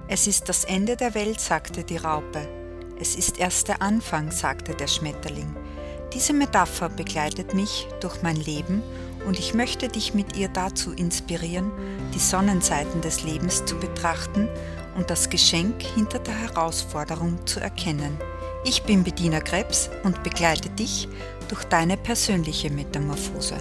Es ist das Ende der Welt, sagte die Raupe. Es ist erst der Anfang, sagte der Schmetterling. Diese Metapher begleitet mich durch mein Leben und ich möchte dich mit ihr dazu inspirieren, die Sonnenseiten des Lebens zu betrachten und das Geschenk hinter der Herausforderung zu erkennen. Ich bin Bettina Krebs und begleite dich durch deine persönliche Metamorphose.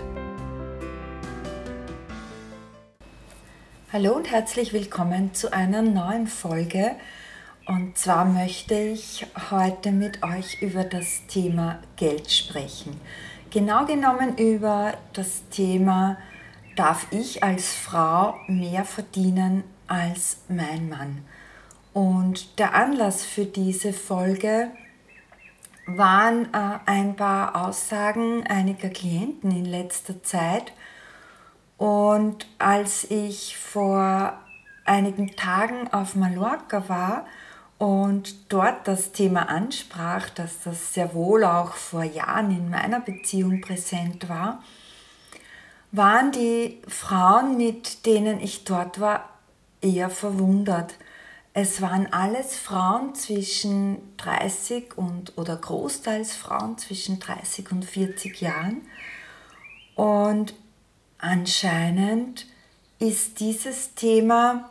Hallo und herzlich willkommen zu einer neuen Folge. Und zwar möchte ich heute mit euch über das Thema Geld sprechen. Genau genommen über das Thema, darf ich als Frau mehr verdienen als mein Mann? Und der Anlass für diese Folge waren ein paar Aussagen einiger Klienten in letzter Zeit. Und als ich vor einigen Tagen auf Mallorca war und dort das Thema ansprach, dass das sehr wohl auch vor Jahren in meiner Beziehung präsent war, waren die Frauen, mit denen ich dort war, eher verwundert. Es waren alles Frauen zwischen 30 oder großteils Frauen zwischen 30 und 40 Jahren. Und anscheinend ist dieses Thema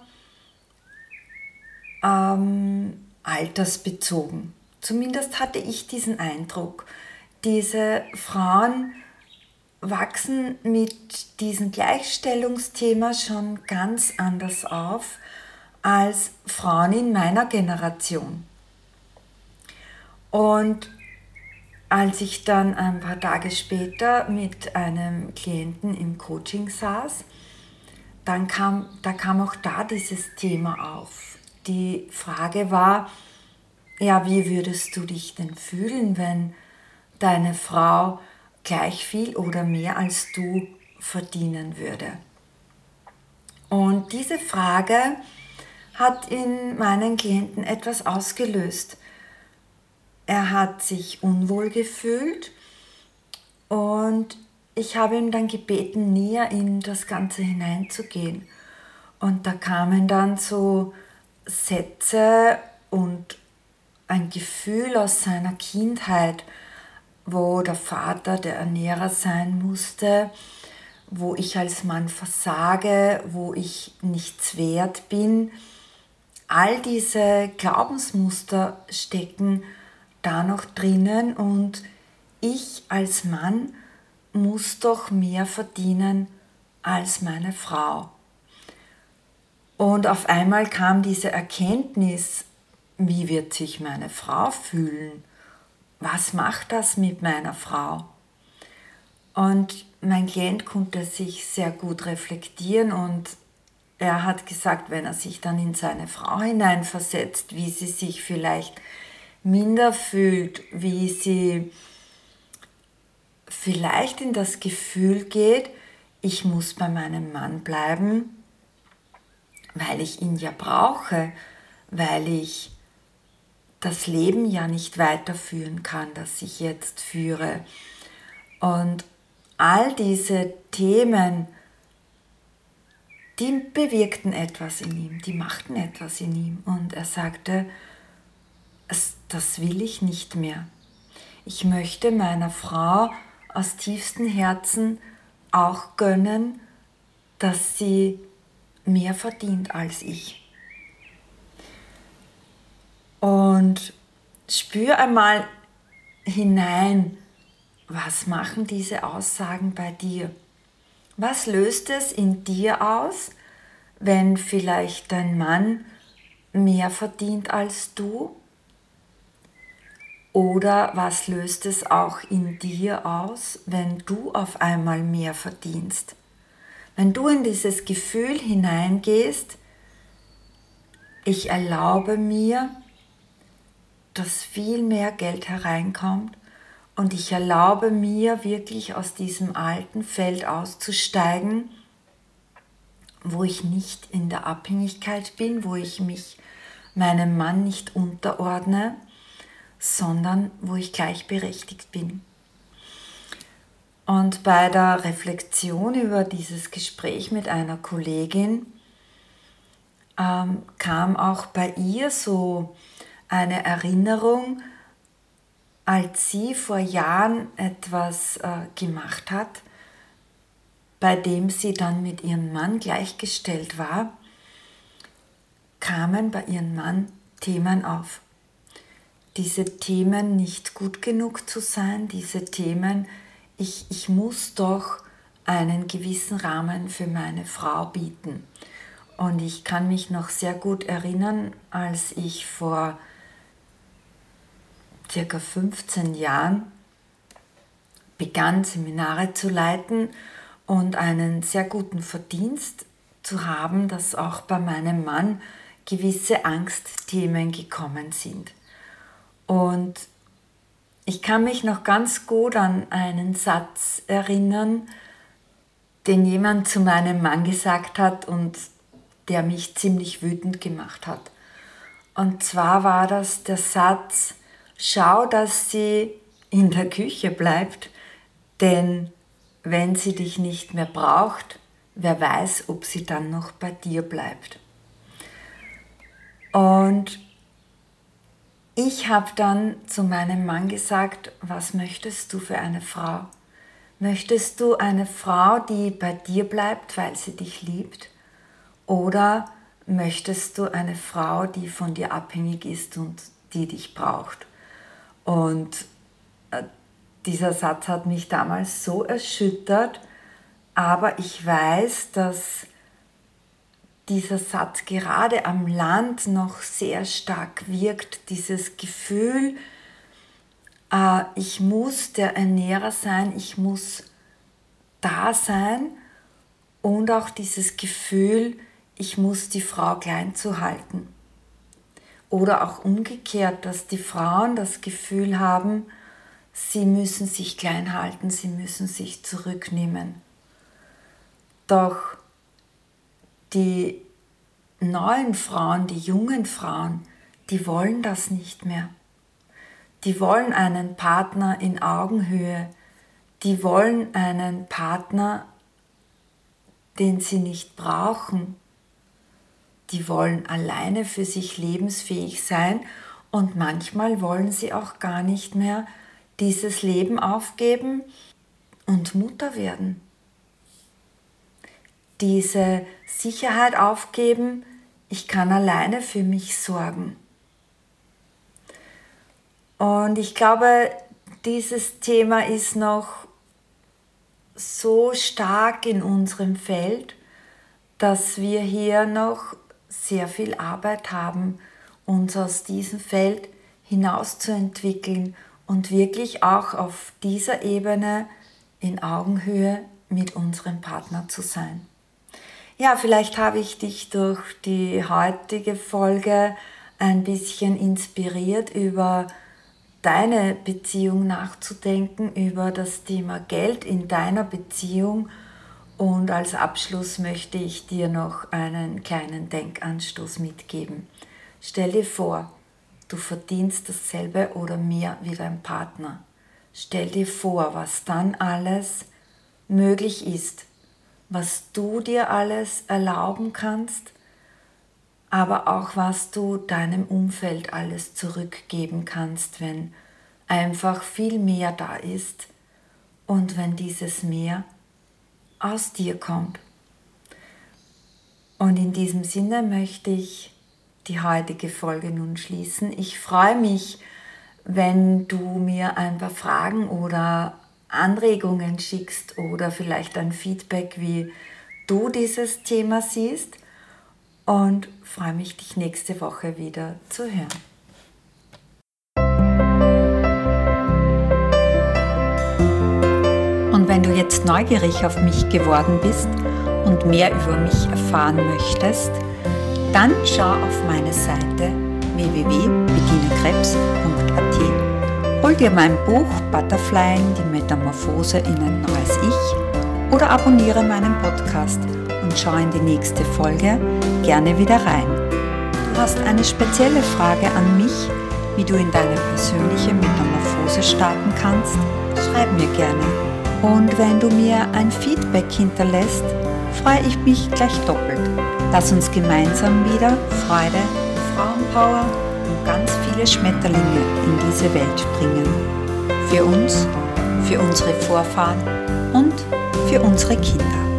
altersbezogen. Zumindest hatte ich diesen Eindruck. Diese Frauen wachsen mit diesem Gleichstellungsthema schon ganz anders auf als Frauen in meiner Generation. Und als ich dann ein paar Tage später mit einem Klienten im Coaching saß, da kam auch da dieses Thema auf. Die Frage war, ja, wie würdest du dich denn fühlen, wenn deine Frau gleich viel oder mehr als du verdienen würde? Und diese Frage hat in meinen Klienten etwas ausgelöst. Er hat sich unwohl gefühlt und ich habe ihn dann gebeten, näher in das Ganze hineinzugehen. Und da kamen dann so Sätze und ein Gefühl aus seiner Kindheit, wo der Vater der Ernährer sein musste, wo ich als Mann versage, wo ich nichts wert bin. All diese Glaubensmuster stecken da noch drinnen und ich als Mann muss doch mehr verdienen als meine Frau. Und auf einmal kam diese Erkenntnis, wie wird sich meine Frau fühlen? Was macht das mit meiner Frau? Und mein Klient konnte sich sehr gut reflektieren und er hat gesagt, wenn er sich dann in seine Frau hineinversetzt, wie sie sich vielleicht minder fühlt, wie sie vielleicht in das Gefühl geht, ich muss bei meinem Mann bleiben, weil ich ihn ja brauche, weil ich das Leben ja nicht weiterführen kann, das ich jetzt führe. Und all diese Themen, die bewirkten etwas in ihm, die machten etwas in ihm. Und er sagte, das will ich nicht mehr. Ich möchte meiner Frau aus tiefstem Herzen auch gönnen, dass sie mehr verdient als ich. Und spür einmal hinein, was machen diese Aussagen bei dir? Was löst es in dir aus, wenn vielleicht dein Mann mehr verdient als du? Oder was löst es auch in dir aus, wenn du auf einmal mehr verdienst? Wenn du in dieses Gefühl hineingehst, ich erlaube mir, dass viel mehr Geld hereinkommt und ich erlaube mir wirklich aus diesem alten Feld auszusteigen, wo ich nicht in der Abhängigkeit bin, wo ich mich meinem Mann nicht unterordne, sondern wo ich gleichberechtigt bin. Und bei der Reflexion über dieses Gespräch mit einer Kollegin kam auch bei ihr so eine Erinnerung, als sie vor Jahren etwas gemacht hat, bei dem sie dann mit ihrem Mann gleichgestellt war, kamen bei ihrem Mann Themen auf. Diese Themen, nicht gut genug zu sein, diese Themen, ich muss doch einen gewissen Rahmen für meine Frau bieten. Und ich kann mich noch sehr gut erinnern, als ich vor circa 15 Jahren begann, Seminare zu leiten und einen sehr guten Verdienst zu haben, dass auch bei meinem Mann gewisse Angstthemen gekommen sind. Und ich kann mich noch ganz gut an einen Satz erinnern, den jemand zu meinem Mann gesagt hat und der mich ziemlich wütend gemacht hat. Und zwar war das der Satz: Schau, dass sie in der Küche bleibt, denn wenn sie dich nicht mehr braucht, wer weiß, ob sie dann noch bei dir bleibt. Und ich habe dann zu meinem Mann gesagt: Was möchtest du für eine Frau? Möchtest du eine Frau, die bei dir bleibt, weil sie dich liebt? Oder möchtest du eine Frau, die von dir abhängig ist und die dich braucht? Und dieser Satz hat mich damals so erschüttert, aber ich weiß, dass dieser Satz gerade am Land noch sehr stark wirkt, dieses Gefühl, ich muss der Ernährer sein, ich muss da sein, und auch dieses Gefühl, ich muss die Frau klein zu halten. Oder auch umgekehrt, dass die Frauen das Gefühl haben, sie müssen sich klein halten, sie müssen sich zurücknehmen. Doch die neuen Frauen, die jungen Frauen, die wollen das nicht mehr. Die wollen einen Partner in Augenhöhe. Die wollen einen Partner, den sie nicht brauchen. Die wollen alleine für sich lebensfähig sein und manchmal wollen sie auch gar nicht mehr dieses Leben aufgeben und Mutter werden. Diese Sicherheit aufgeben, ich kann alleine für mich sorgen. Und ich glaube, dieses Thema ist noch so stark in unserem Feld, dass wir hier noch sehr viel Arbeit haben, uns aus diesem Feld hinauszuentwickeln und wirklich auch auf dieser Ebene in Augenhöhe mit unserem Partner zu sein. Ja, vielleicht habe ich dich durch die heutige Folge ein bisschen inspiriert, über deine Beziehung nachzudenken, über das Thema Geld in deiner Beziehung. Und als Abschluss möchte ich dir noch einen kleinen Denkanstoß mitgeben. Stell dir vor, du verdienst dasselbe oder mehr wie dein Partner. Stell dir vor, was dann alles möglich ist, was du dir alles erlauben kannst, aber auch was du deinem Umfeld alles zurückgeben kannst, wenn einfach viel mehr da ist und wenn dieses Mehr aus dir kommt. Und in diesem Sinne möchte ich die heutige Folge nun schließen. Ich freue mich, wenn du mir ein paar Fragen oder Anregungen schickst oder vielleicht ein Feedback, wie du dieses Thema siehst, und freue mich, dich nächste Woche wieder zu hören. Und wenn du jetzt neugierig auf mich geworden bist und mehr über mich erfahren möchtest, dann schau auf meine Seite www.bettinakrebs.at, hol dir mein Buch Butterflying, die Metamorphose in ein neues Ich, oder abonniere meinen Podcast und schau in die nächste Folge gerne wieder rein. Du hast eine spezielle Frage an mich, wie du in deine persönliche Metamorphose starten kannst? Schreib mir gerne. Und wenn du mir ein Feedback hinterlässt, freue ich mich gleich doppelt. Lass uns gemeinsam wieder Freude, Frauenpower und ganz viele Schmetterlinge in diese Welt bringen. Für uns, für unsere Vorfahren und für unsere Kinder.